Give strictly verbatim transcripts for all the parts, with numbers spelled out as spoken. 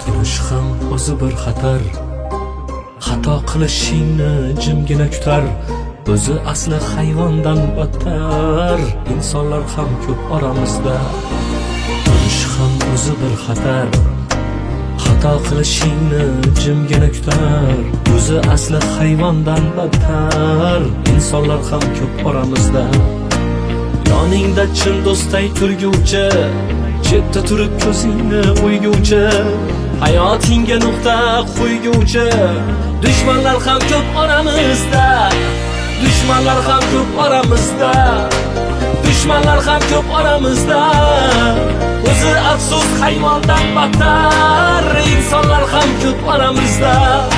turish ham o'zi bir xatar. Xato qilishingni jimgina kutar, o'zi asli hayvondan battar. Insonlar ham ko'p oramizda, turish ham o'zi bir xatar. Xato qilishingni jimgina kutar, o'zi asli hayvondan battar. Insonlar ham ko'p oramizda. Yoningda chin do'stay turguvchi, chetda turib ko'zingni o'yguvchi, hayotingga nuqta qo'yguvchi. Dushmanlar ham ko'p oramizda, dushmanlar ham ko'p oramizda, dushmanlar ham ko'p oramizda. O'zi afsus hayvondan battar, insonlar ham ko'p oramizda.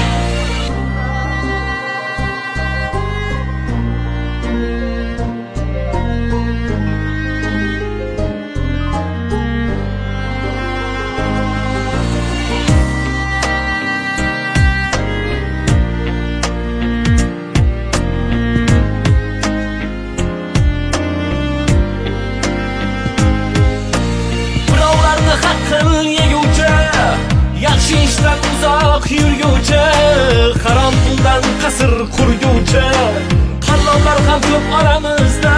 Yaxshi ishdan uzoq yurguvchi, harom puldan qasr qurguvchi, qallonlar ham ko'p oramizda.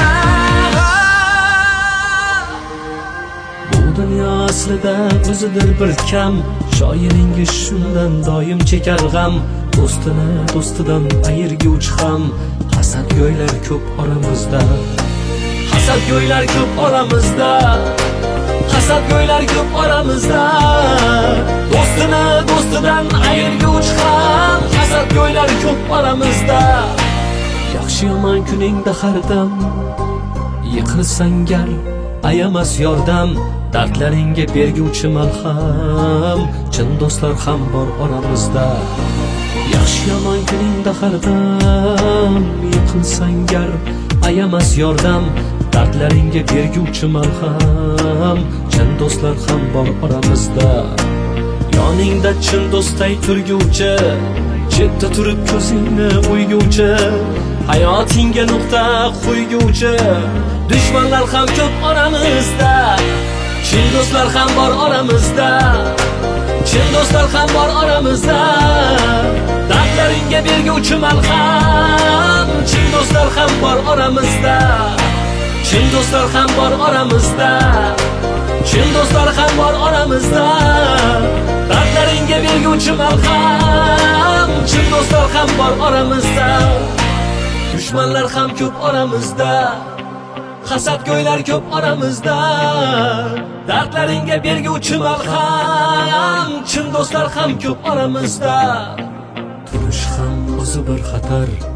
Bu dunyo aslida o'zidir bir kam, shoiringiz shundan doim chekar g'am. Do'stini do'stidan ayirguvchi ham, hasadgo'ylar ko'p oramizda, hasadgo'ylar ko'p oramizda, hasadgo'ylar ko'p oramizda. Do'stini do'stidan ayirguvchi ham, hasadgo'ylar ko'p oramizda. Yaxshi yomon kuningda har dam, yiqilsang gar ayamas yordam. Dardlaringga berguvchi malham, chin do'stlar ham bor oramizda. Yaxshi yomon kuningda har dam, yiqilsang gar ayamas yordam. Dardlaringga berguvchi malham, chin do'stlar ham bor oramizda. Yoningda chin do'stay turguvchi, chetda turib ko'zingni o'yguvchi, hayotingga nuqta qo'yguvchi. Dushmanlar ham ko'p oramizda, chin do'stlar ham bor oramizda, chin do'stlar ham bor oramizda. Dardlaringga berguvchi malham, chin do'stlar ham bor oramizda, chin do'stlar ham bor oramizda, chin do'stlar ham bor oramizda. Dardlaringga berguvchi malham, chin do'stlar ham bor oramizda. Dushmanlar ham ko'p oramizda, hasadgo'ylar ko'p oramizda. Dardlaringga berguvchi malham, chin do'stlar ham ko'p oramizda. Turish ham o'zi bir xatar.